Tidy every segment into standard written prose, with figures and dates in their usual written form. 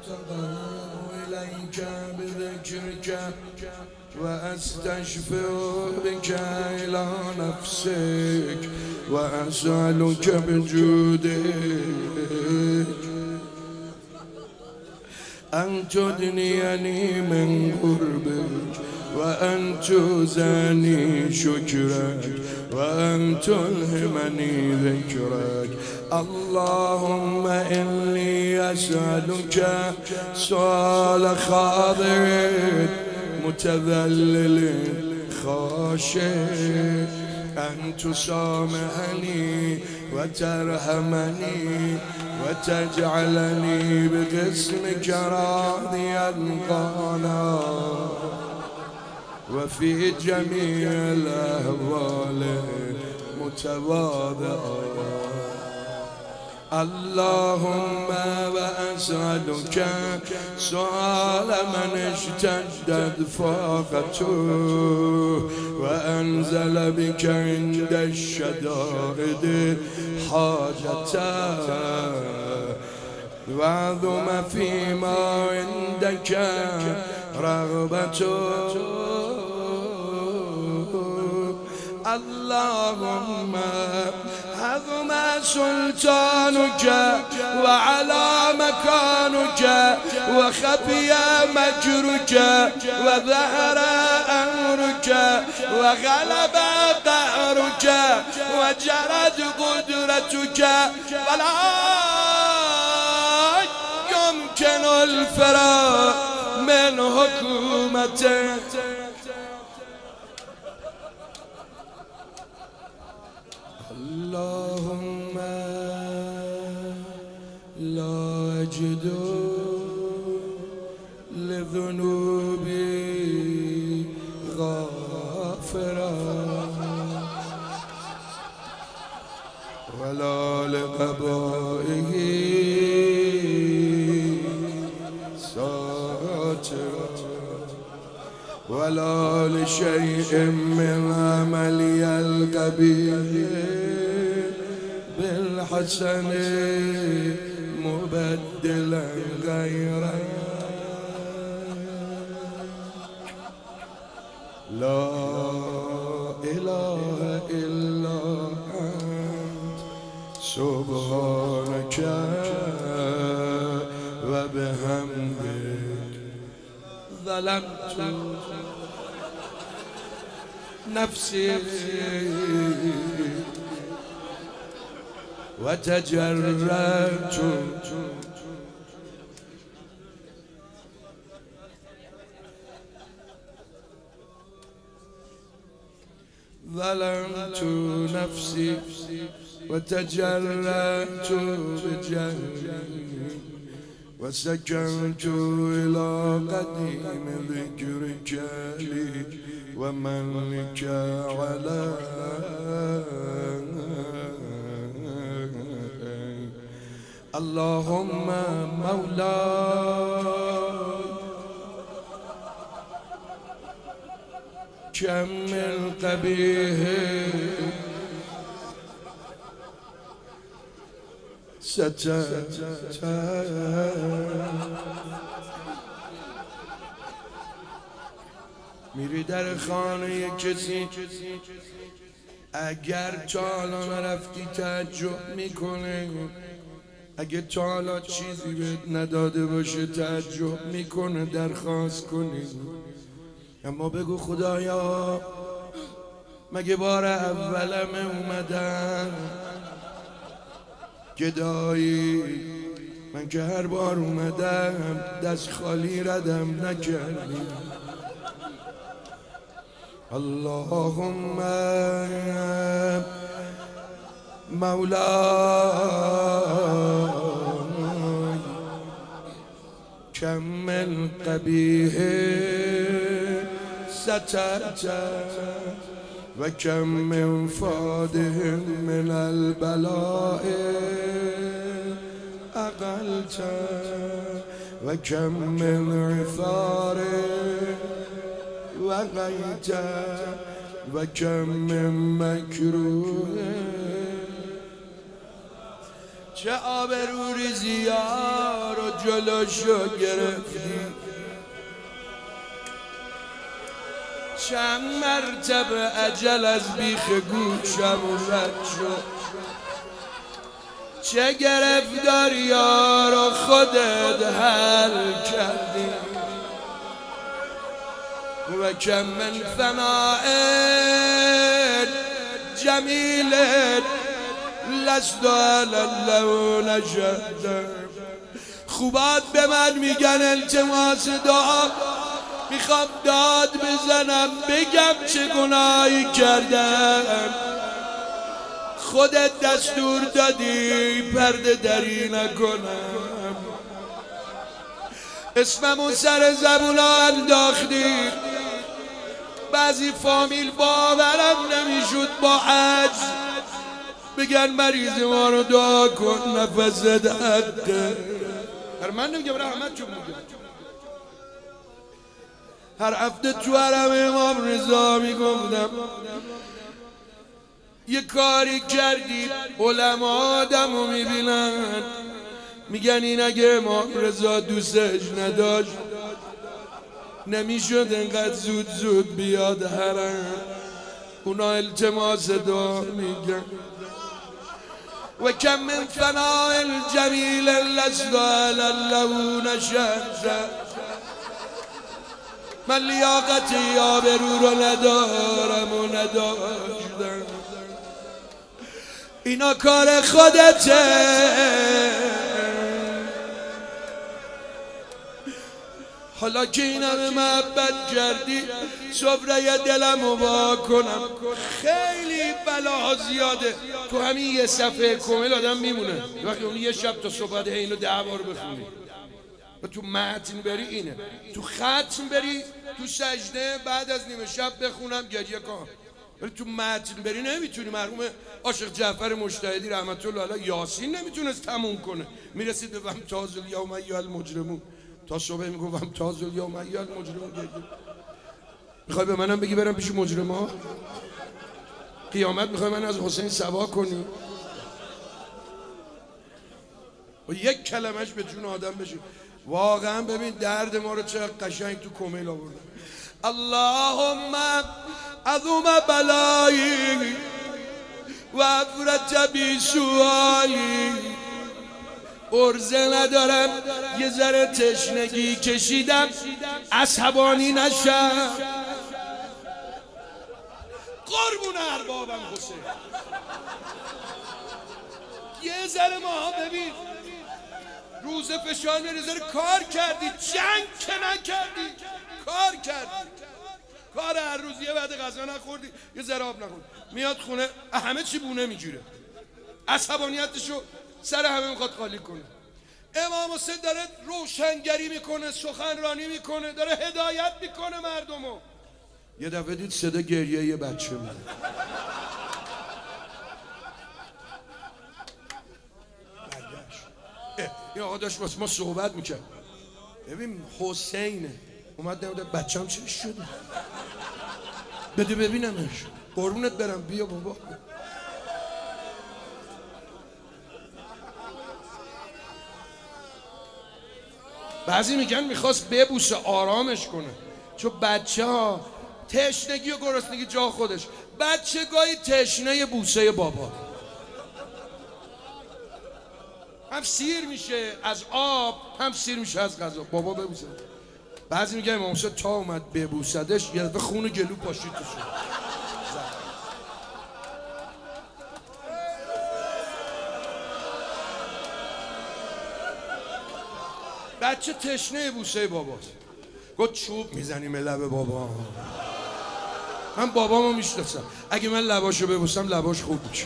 أتقرب إليك بذكرك وأستشفع بك إلى نفسك وأسألك بجودك أن تدنيني من قربك وأن توزني شكرك وأن تلهمني ذكرك. اللهم إني أسألك سؤال خاضع متذلل خاشع أن تسامحني وترحمني وتجعلني بقسمك راضيا قانا وفي جميع الأهوال متواضعا. اللهم وأسألك سؤال من اشتدت فاقته وأنزل بك عند الشدائد حاجته وعظم فيما عندك رغبته. اللهم عظم سلطانك وعلى مكانك وخفي مكرك وظهر أمرك وغلب قهرك وجرت قدرتك ولا يمكن الفرار من حكومتك. اللهم لا أجد لذنوبي غافرا ولا لقبائه ساترا ولا لشيء من عملي القبيح بالحسن مبدلا غيرك. لا إله إلا أنت سبحانك وبحمدك ظلمت نفسي وتجرأت ظلمت نفسي وتجرأت بجهلي وسكنت إلى قديم ذكرك لي ومنك على اللهم مولاي كم من قبيح سترت میری در خانه کسی اگر تا حالا نرفتی تعجب میکنه، اگه تا حالا چیزی بهت نداده باشه تعجب میکنه، درخواست کنی. اما بگو خدایا مگه بار اولم اومدم گدایی، من که هر بار اومدم دست خالی ردم نکردی. اللهم مولاي كم من قبيح سترت وكم من فاده من البلاء أقلت وكم من عثار وقيت وكم من مكروه. چه آبرو ریزیار و جلوشو گرفتی، چند مرتبه اجل از بیخ گوشم رد شد. چه گرفتاری رو خودت حل کردی و کم من فناء جمیل لست علی اللون نشد. خوبات به من میگن التماس دعا، میخوام داد بزنم بگم چه گناهی کردم. خودت دستور دادی پرده دری نکنم، اسممو سر زبونا انداختی. بعضی فامیل باورم نمیشد با عجز بگن مریض ما رو دعا کن نفست حقه. من نمیگم رحمت جون میگم. هر هفته تو حرم امام رضا میگفتم یه کاری کردی علما آدمو میبینن میگن این اگه امام رضا دوستش نداشت نمیشد انقدر زود زود بیاد حرم. اونا التماس دعا میگن و کم من فناء الجمیل لست علی اللون نشد. من لیاقتی آبرو رو ندارم و نداشتم. اینا کار خودته. حالا که این همه محبت کردی صبره دلمو وا کنم. خیلی بلاها زیاده تو همین یه صفحه کامل آدم میمونه. وقتی اون یه شب تا صبح اینو 10 بار بخونی و تو متن بری اینه، تو ختم بری تو سجده بعد از نیمه شب بخونم گریه کن، ولی تو متن بری نمیتونی. مرحوم عاشق جعفر مجتهدی رحمت الله علیه یاسین نمیتونست تموم کنه، میرسید به وامتاز الیوم ایها المجرمون تا صبح میگم وامتاز الیوم ایها المجرمون. گریه میخوای به منم بگی برم پیش مجرما؟ قیامت میخوای من از حسین سوا کنی؟ و یک کلمش به جون آدم بشه. واقعا ببین درد ما رو چه قشنگ تو کمیل آورده. اللهم عظم بلایی و افرج بی سوالی. ارزه ندارم یه ذره تشنگی کشیدم عصبانی نشم. قربون اربابم حسین یه ذره ماها ببین روز فشار میره ذره کار کردی، جنگ که نکردی، کار کردی، کار هر روز یه بعد غذا نخوردی یه ذره آب نخوردی، میاد خونه همه چی بونه میگیره، عصبانیتشو سر همه میخواد خالی کنه. امام حسین داره روشنگری میکنه، سخنرانی میکنه، داره هدایت میکنه مردمو. یه دفعه دید صدا گریه یه بچه میاد. این آقا داشت واسه ما صحبت میکرد. ببین حسینه اومد نمیده بچه‌م چی شده؟ بده ببینمش. قربونت برم بیا بابا. بعضی میگن میخواست ببوسه آرامش کنه، چون بچه ها تشنگی و گرسنگی جا خودش، بچه گاهی تشنه بوسه بابا، هم سیر میشه از آب هم سیر میشه از غذا. بابا ببوسه. بعضی میگن امام حسین تا اومد ببوسدش یه دفعه خون گلو پاشید تو شد. بچه تشنه بوسه باباست. گفت چوب میزنیم لب بابا. من بابامو میشناسم، اگه من لباشو ببوسم لباش خوب میشه.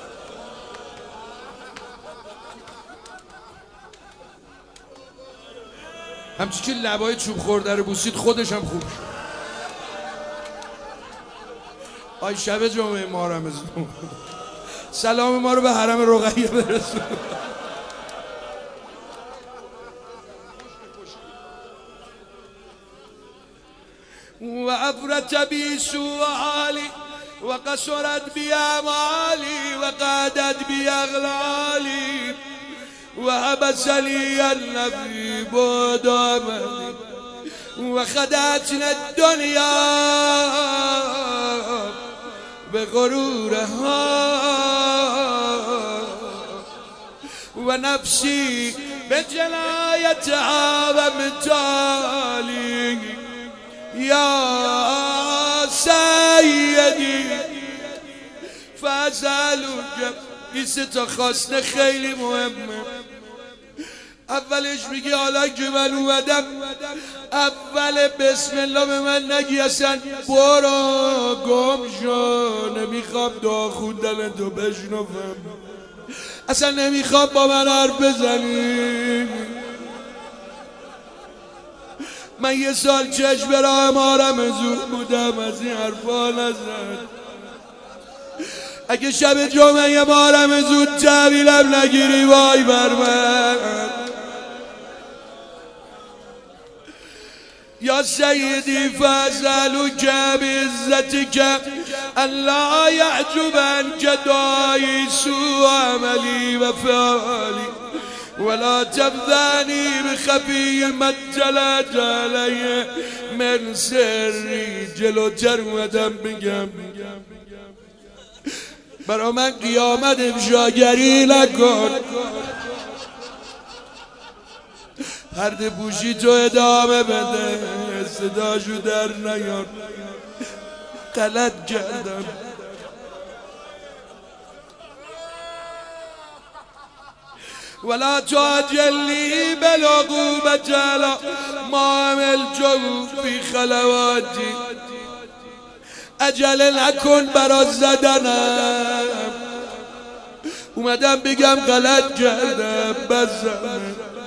همچی که لبای چوب خورده رو بوسید خودش هم خوب شد. آی شب جمعه ما رمضان سلام ما رو به حرم رقیه برسون. و افرت بی سوالی و قصرت بی امالی و قادت بی اغلالی. وحبسني النبي بدامني وخدعتنا الدنيا بغرورها ونفسي بجلايتها ومثالي يا سيدي فازالوك قصة خاصة خیلی مهمه. اولش میگی حالا که من اومدم اول بسم الله به من نگی اصلا برو گم شو، نمیخوام دعا خوندن تو بشنفم، اصلا نمیخوام با من حرف بزنی. من یه سال چشم راه مارم زود بودم، از این حرفا نزد. اگه شب جمعه مارم زود تحویلم نگیری وای بر من. یا سیدی فاسألوک بعزتک الا يعجبنك دعایی سوء عملی و فعالی ولا تبذنی بخفی ما اطلعت علیه من سری. جلوتر اومدم بگم برا من قیامت افشاگری نکن، پرده پوشی تو ادامه بده، صداشو در نیار، غلط کردم. ولا تعجلني بالعقوبة على ما عملته في خلواتي. عجله نکن برا زدنم، اومدم بگم غلط کردم بزن.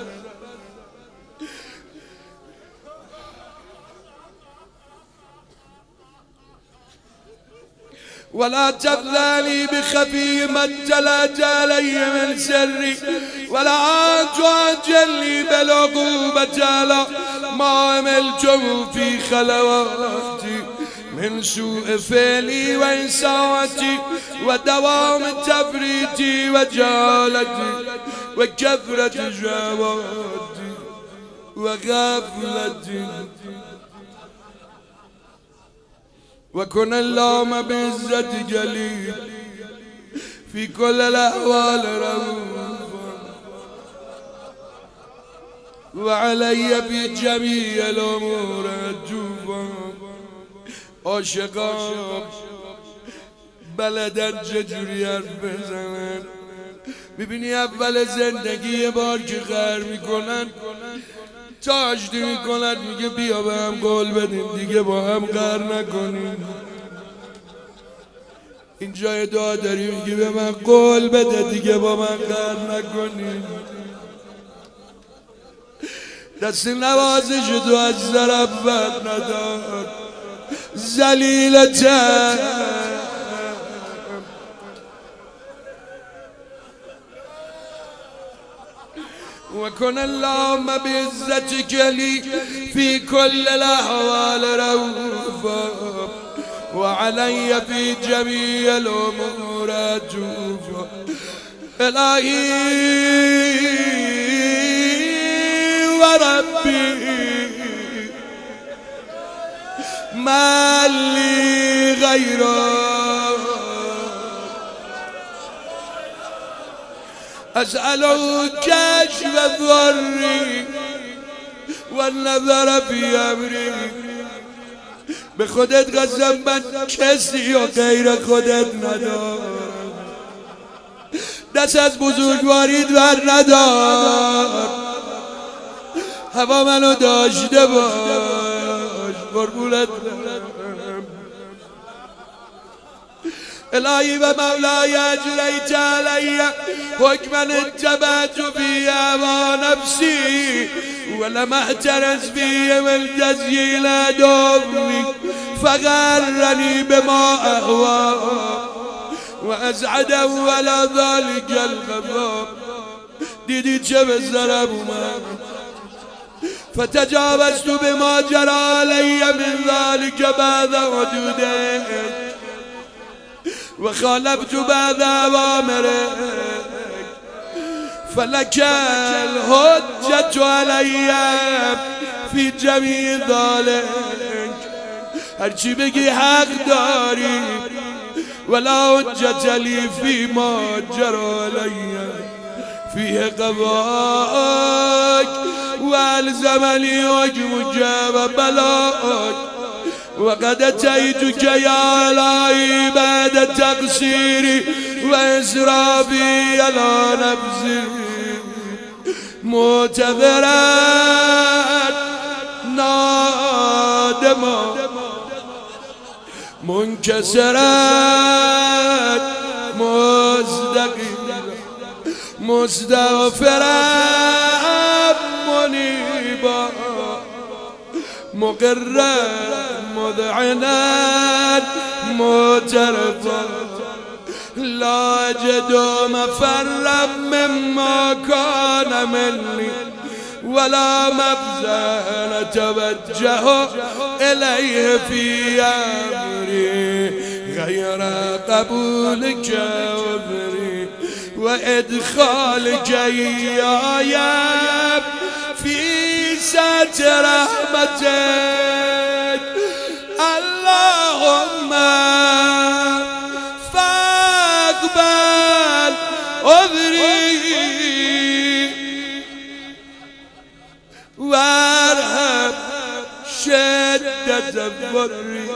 ولا تبذلني بخفي ما اطلعت علي من سري ولا تعجلني بالعقوبة على ما عملته في خلواتي من سوء فعلي وإساءتي ودوام تفريطي وجهالتي وكثرة شهواتي وغفلتي. وكن اللهم بعزتك لي في كل الأحوال رؤوفا وعلي في جميع الأمور عطوفا. عاشقان بلدن چجوری حرف بزنن، میبینی اول زندگی یه بار که غر میکنن تاجدی میکنن، میگه بیا به هم قول بدیم دیگه با هم غر نکنیم. اینجا دعا داری میگه به من قول بده دیگه با من غر نکنیم. دست نوازش تو از ضربت ندار ذلیلتم. وكن اللهم بعزتك لي في كل الأحوال رؤوفا وعلي في جميع الأمور عطوفا. إلهي وربي ما لي غيره أسأله كشف ضري والنظر في أمري. به خودت قسم من کسی و غیر خودت ندارم، دست از بزرگواریت ور ندار، هوا منو داشته باش قربونت برم. الهی و مولای اجریت علی حکما اتبعت فی هوا نفسی ولم احترز فی من تزییل عدوی فغرنی بما اهوا وازعده على ذلك الغضب. دیدی چه به ضرب اومد، فتجاوزت بما جرى علی من ذلك بعد حدوده وخالفت بعد أوامرك فلک الحجة علی فی جمیع ذلک، هرچی بگی حق داری، ولا حجة لی فی ما جری علی فیه قضاءک و الزمنی حکمک و بلاک، وقد اتیتک یا الهی بعد تقصیری و اسرافی علی نفسی معتذرا نادما منکسرا مستغفرا منیبا مقرا مذعنا معترفا لا اجد مفرا مما كان مني ولا مبزا نتوجه إليه في أمري غير قبولك وبري وإدخالك إياي في ستر رحمتك اللهم فاقبل عذري وارحم شدت ضری.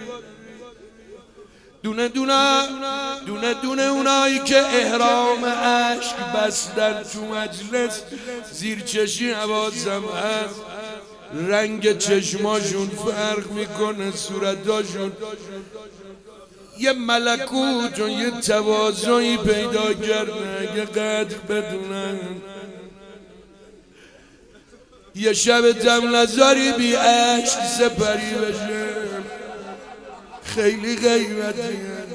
دونه دونه اونایی که احرام عشق بستن تو مجلس، زیر چشی حواسم هست، رنگ چشماشون فرق میکنه، صورتاشون یه ملکوت و یه توازنی پیدا کردن. اگه قدر بدونن یه شب تمنظاری بی عشق سپری بشه، خیلی غیبتیه،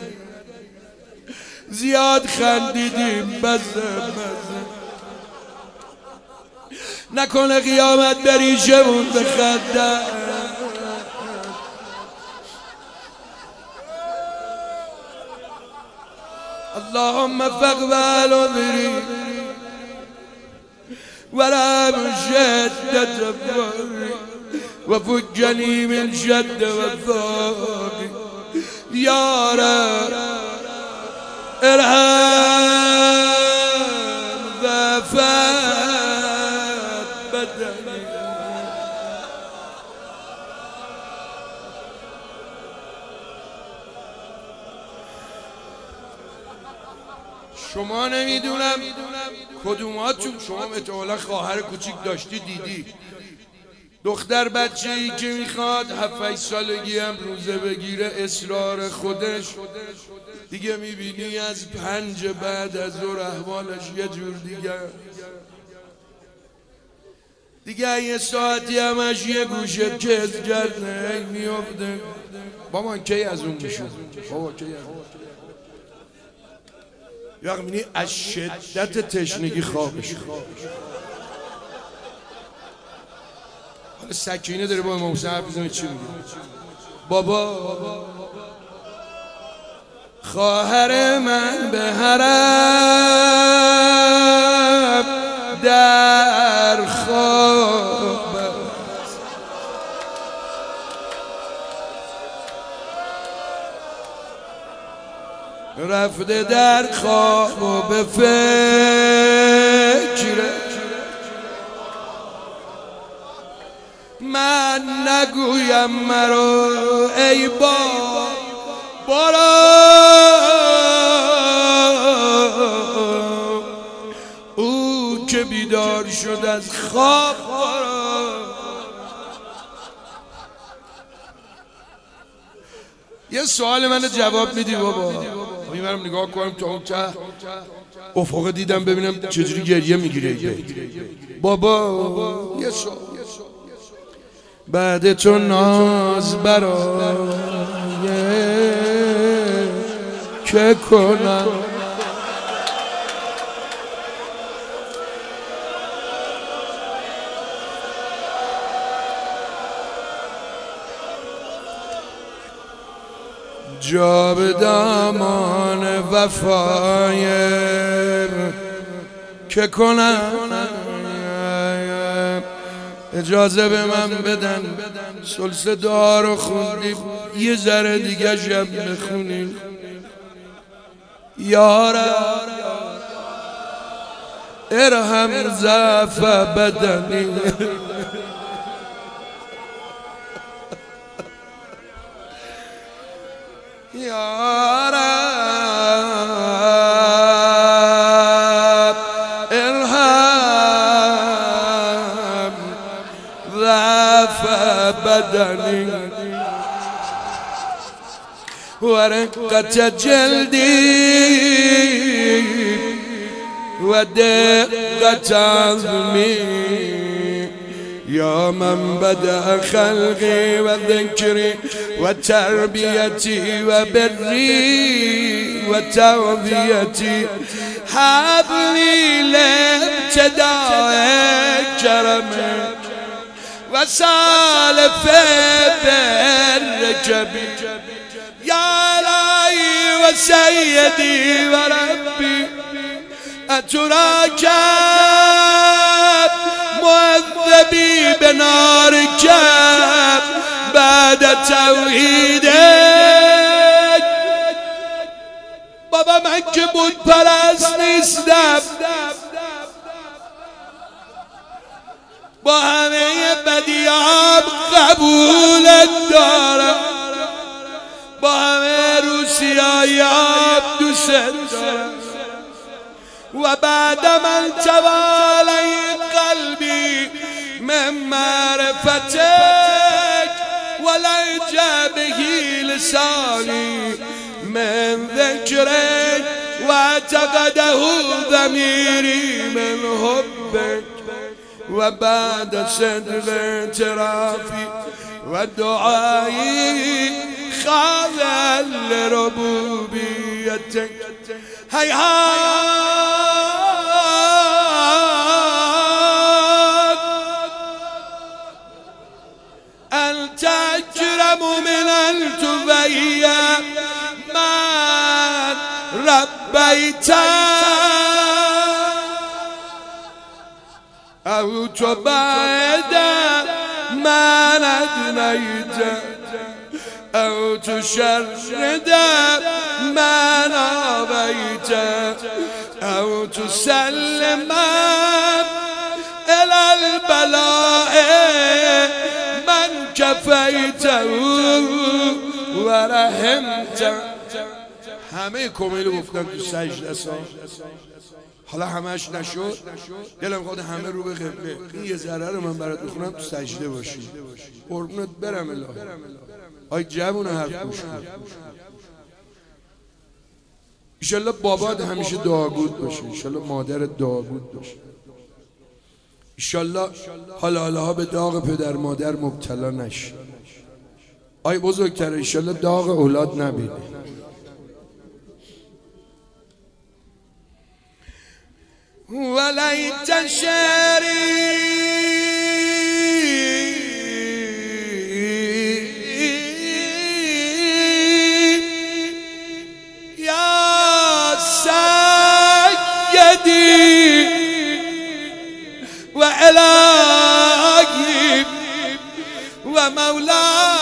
زیاد خندیدیم بزه نکنه قیامت بریشمون بخنده. اللهم فاقبل عذري ولا من شدة ضري وفجني من شد والضاق يا رب ارحم ضعفات بدني. شما نمیدونم کدوماتون، شما احتمالا خواهر کوچیک داشتی دیدی، دختر بچه‌ای که میخواد 7-8 سالگی هم روزه بگیره، اصرار خودش دیگه میبینی از 5 بعد از ظهر احوالش یه جور دیگه یه ساعتی همش یه گوشه کز کرده میافته. بابا کی از اون میشون؟ بابا کی از اون؟ یا میبینی از شدت تشنگی خوابش. حالا سکینه داره با امام حسین حرف میزنه، چی میگه؟ بابا خواهر من به حرم در خواب است، رفته در خواب و به فکر من نگویم مرا ای برو. او که بیدار شد از خواب یه سوال من جواب میدی بابا؟ میبرم نگاه کنم تا اون ته افق دیدم ببینم چجوری گریه میگیره بابا. یه سوال بعد تو ناز برای که کنم، جا به دامان وفای که کنم. اجازه به من بدن سلس دعا رو خوندیم، یه ذره دیگه شب بخونیم. یا رب ارحم ضعف بدنی. یا رب ارحم ضعف بدنی و رقت جلدی و دقت عظمی. یا من بدأ خلقی و ذکری و تربیتی و بری و توبیتی، حبلی لابتداء کرمک و سالف برکبی. یا الهی و سیدی و ربی اتراک معذبی بنارک بعد توحیدک. بابا من که بود پرست نیستم، با همه بدیام قبولت دارم، با همه روسیایام دوست دارم. و بعد من توالی قلبی من معرفتك ولج به لسانی من ذکرک و اعتقده ضمیری من حبک. و بعد صدق اعترافی و دعایی خاضع لربوبیتک. هیهات انت اکرم من ان تبیع من ربیت او تبعد من ادنیت او تشرد من آبیت او تسلم الى البلاء من کفیت و رحمت. همه کمیلو گفتن تو سجده سا، حالا همش نشد، دلم خواهد همه رو به قبله. این یه ذره رو من برات بخونم تو سجده باشی. قربونت برم الهی. آی جوون حرف گوش کن. ایشالله بابات همیشه دعاگود باشه، ایشالله مادرت دعاگود باشه، ایشالله حالا ها به داغ پدر مادر مبتلا نشه. آی بزرگتر ایشالله داغ اولاد نبینه. ولیت شعری یا سیدی و الهی و مولا.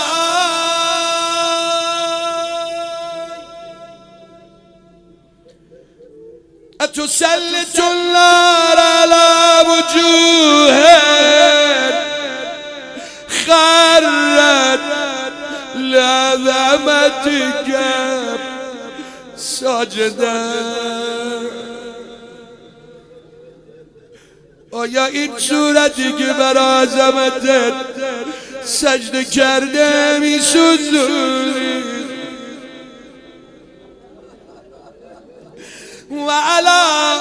اتسلط النار على وجوه خرت لعظمتك ساجدا. آیا این صورتی که بر عظمتت سجده کرده می سوزونی و علی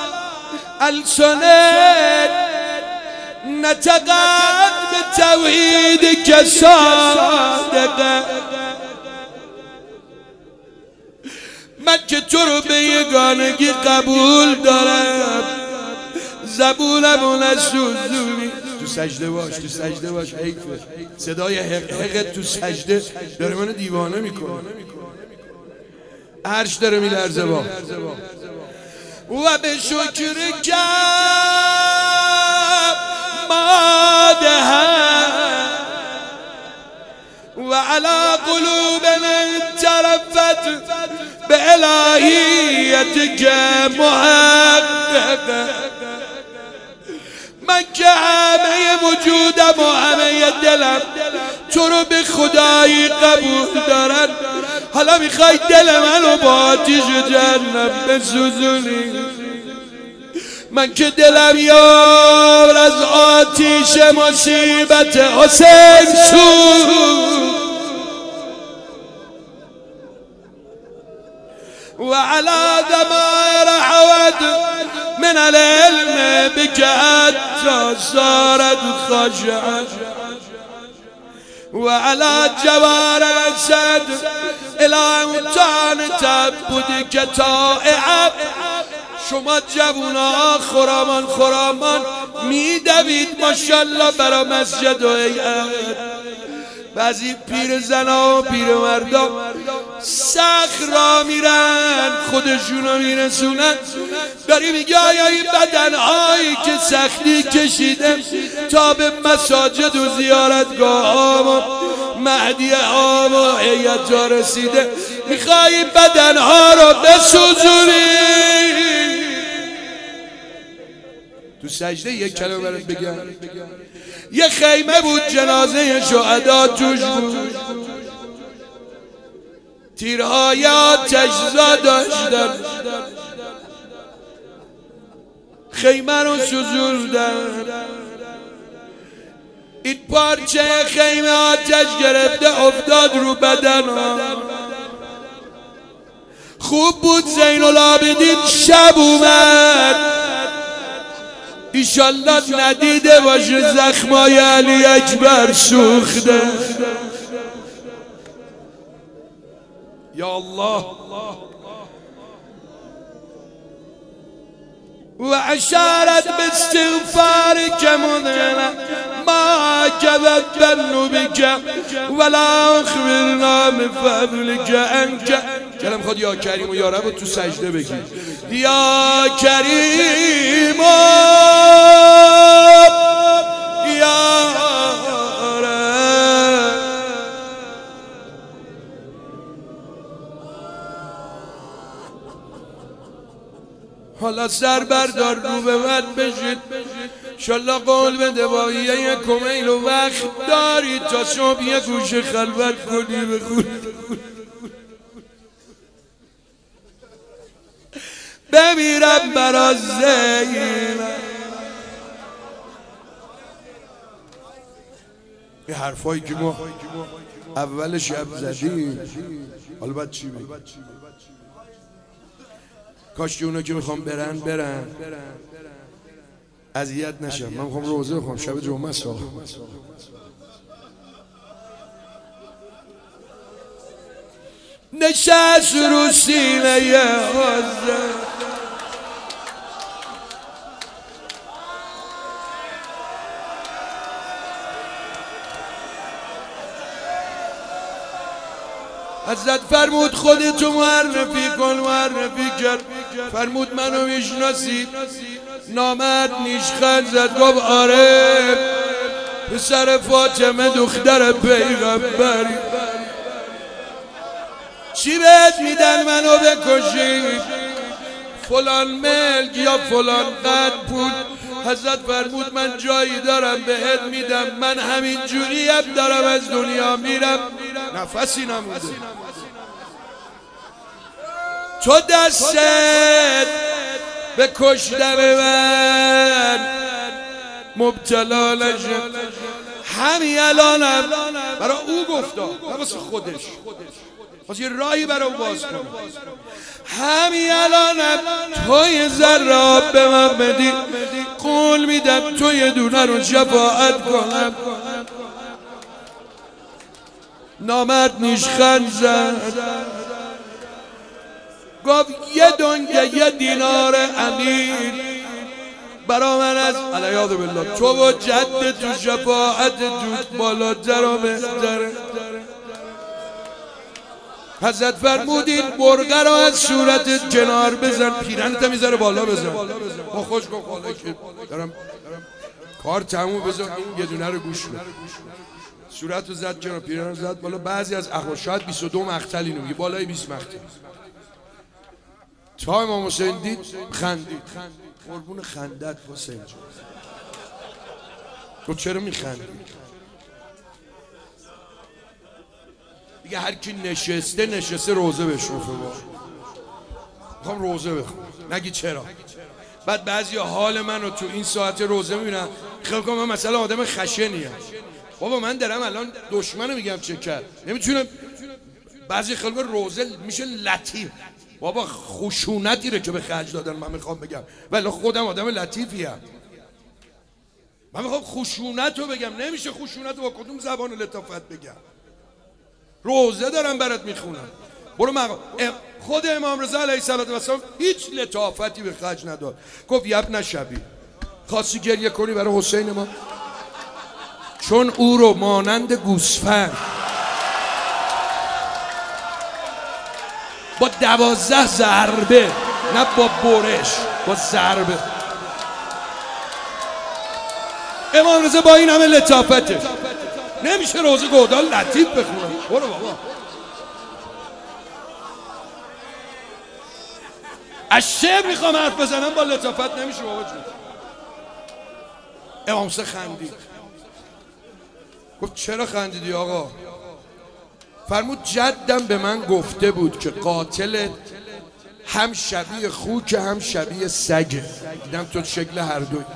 السنت نتقد به توحید که صادقه. من که تو رو به یگانگی قبول دارم، زبونمو نسوزونی. تو سجده باش، تو سجده باش. حیفه صدای حقت تو سجده داره منو دیوانه میکنه. عرش داره میلرزه با و به شکر وعلى قلوبنا ترفت بإلهیتك محققه. من که همه وجودم و همه دلم تو رو به خدایی قبول دارن، حالا میخوای دل منو با آتیش جهنم بسوزونی؟ من که دلم یار از آتیش مصیبت حسین سوخت. وعلى ضمائر حوت من العلم بك حتى صارت خاشعة، وعلى جوارح سد الى امتان تعبدك طائعة. شما جوونا خرامان میدوید ماشاءالله برا مسجد و هیئت. بعضی پیر زنا و پیر مردا سخت را میرن خودشونو میرسونن. داری میگه آیا این بدنهایی که سختی کشیده تا به مساجد و زیارتگاه ها و مهدیه ها و هیئت ها رسیده، میخوایی بدنها رو بسوزونی؟ تو سجده یک کلمه برات بگم. یه خیمه بود جنازه شهدا توش بود، تیرهای آتش‌زا داشتن، خیمه رو سوزوندن. این پارچه خیمه آتش گرفته افتاد رو بدن ها. خوب بود زین العابدین شب اومد، ایشالله ندیده باشه زخمای علی اکبر سوخته. یا الله. و اشارت باستغفارك مذنبا ما كذب ذنوبك ولا اخبرنا من فضلك انك. کلم خود یا کریم و یا رب تو سجده بگی. یا کریم یا رب. حالا سر بردار رو به من بشید، انشالله قول بده با یه کمیل و وقت داری تا صبح یه گوشه خلوت کنی بخونی. بمیرم برا زینب. این حرفایی که ما اول شب زدیم حالا باید چی بگیم؟ کاش که اونا که میخوام برن اذیت نشم. من میخوام روزه بخوام، شب جمعه است. نشست رو سینه حضرت حضرت فرمود خودتو معرفی کن. معرفی کرد، فرمود منو میشناسی؟ نامرد نیشخند زد گفت آره، پسر فاطمه دختر پیغمبری. چی بهت میدن منو بکشی؟ فلان ملک یا فلان قد پول. حضرت فرمود من جایی دارم بهت میدم، من همین جوری دارم از دنیا میرم، نفسی نمونده. تو دستت به کشتن من مبتلا نشه. همین الانم برای او گفتا، نه واسه خودش، واسه یه راهی برای او باز کنه. همین الانم تو یه ذره آب به من بدی، قول میدم تو یه دونه رو شفاعت کنم. نامرد نیشخند زد گفت یه دنیا یه دینار امیر برا من از علیاذ بالله. تو و جد تو شفاعت تو بالاتر و بهتره. حضرت فرمودید برگه را از صورتت کنار بزن، پیرنت میذاره بالا بزن. با خوش گفت حالا که دارم کار تموم، بزن این یه دونه رو گوش کن. صورت رو زد جناب، پیران رو زد بالا. بعضی از اخبار شاید 22 مقتل اینو میگه، بالای 20 مقتل. تا امام حسین دید خندید. قربون خندت حسین جان. تو چرا میخندی؟ دیگه هر کی نشسته روزه بشوفه. میخوام روزه بخونم، نگی چرا. بعد بعضی حال منو تو این ساعت روزه میبینن، خیلی کنم من مثلا آدم خشنیم. بابا من دارم الان دشمنو میگم چه کرد، نمیتونم. بعضی خلق روزه میشه لطیف. بابا خشونتی رو که به خرج دادن من میخوام بگم، ولی خودم آدم لطیفیم. من میخوام خشونت رو بگم، نمیشه خشونت رو با کدوم زبان لطافت بگم. روزه دارم برات میخونم. برو خود امام رضا علیه السلام هیچ لطافتی به خرج نداد. گفت یبن شبی، خواستی گریه کنی برای حسین ما؟ چون او رو مانند گوسفند با 12 ضربه، نه با برش، با ضربه. امام رضا با این همه لطافتش نمیشه روزه گودال لطیف بخونم. برو بابا. از شعر میخوام حرف بزنم، با لطافت نمیشه بابا جون. امام حسین خندید. گفت چرا خندیدی آقا؟ فرمود جدم به من گفته بود که قاتل هم شبیه خوک هم شبیه سگه. دیدم تو شکل هر دوی.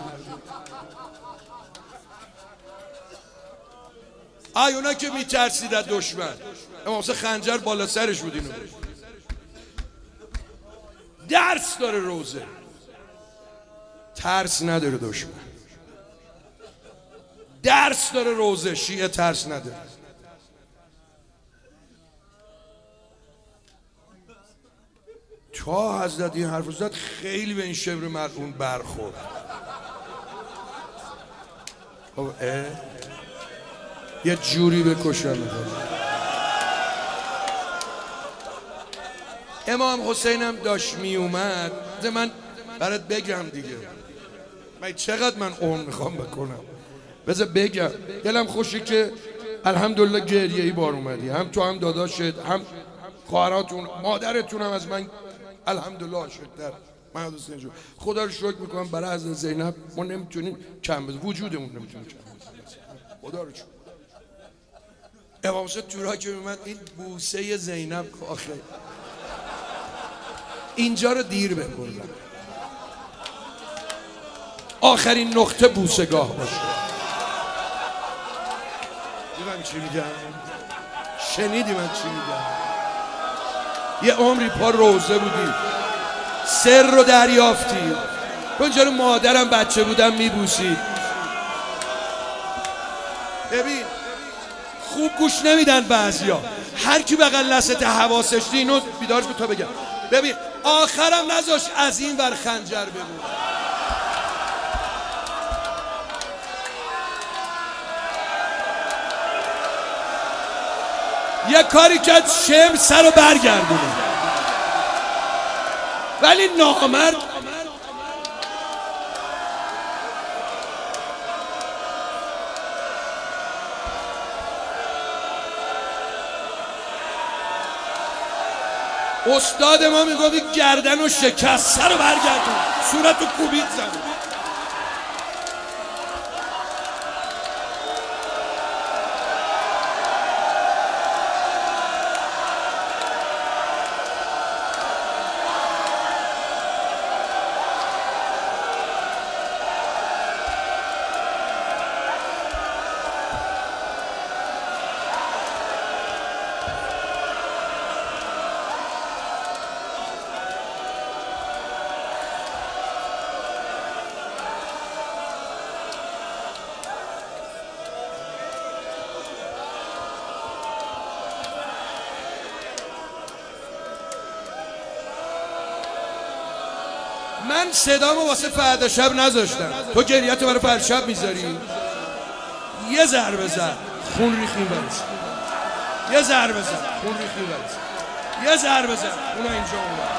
اونا که میترسید از دشمن. امام حسین خنجر بالا سرش بود. اینو درس داره روزه، ترس نداره دشمن. درس داره روزه، شیعه ترس نداره. تا حضرت این حرف زد خیلی به این شبر ملعون برخورد. یه جوری بکشن. امام حسینم داشت می اومد. من برات بگم دیگه، من چقدر من عمر میخوام بکنم. بذار بگم. دلم خوشه که الحمدلله گریه‌ای بار اومدی، هم تو هم داداشت هم خواهراتون، مادرتون هم از من الحمدلله عاشق‌تر. من حسین جون خدا رو شکر میکنم برای حضرت زینب ما نمیتونیم کم بزنیم، وجودمون نمیتونه کم بزنیم. خدا رو شکر. امام حسین تو راه که میومد این بوسه زینب آخه اینجا رو دیر بکنم، آخرین نقطه بوسگاه باشه. دیدم چی میگم؟ شنیدی من چی میگم؟ یه عمری پا روزه بودی، سر رو دریافتی. اونجا رو مادرم بچه بودم میبوسید. ببین خوب گوش نمیدن بعضیا. هر کی بغل لست حواسش اینو بیدارش به تا بگم. ببین آخرم نذاش از این ور خنجر بمونه. یه کاری کرد شم سر رو برگردونه، ولی نامرد استاد ما میگفت گردن و شکست، سر رو برگردون، صورت رو کوبید زد. من صدامو واسه فردا شب نذاشتم، تو گریه‌تو برای فردا شب میذاری. یه ضربه زد خون ریخی برس، یه ضربه زد خون ریخی برس، یه ضربه زد اونا اینجا اومد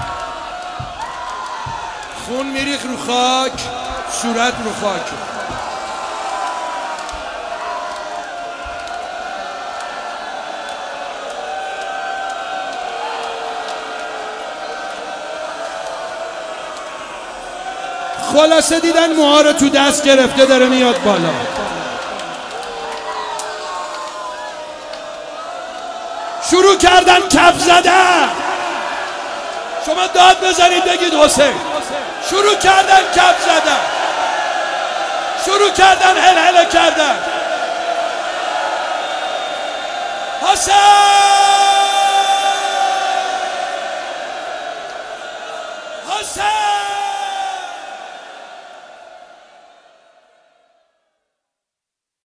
خون میریخ رو خاک، صورت رو خاک. خلاصه دیدن موها رو تو دست گرفته داره میاد بالا. شروع کردن کف زدن. شما داد بزنید بگید حسین. شروع کردن کف زدن، شروع کردن هلهله کردن. حسین، حسین.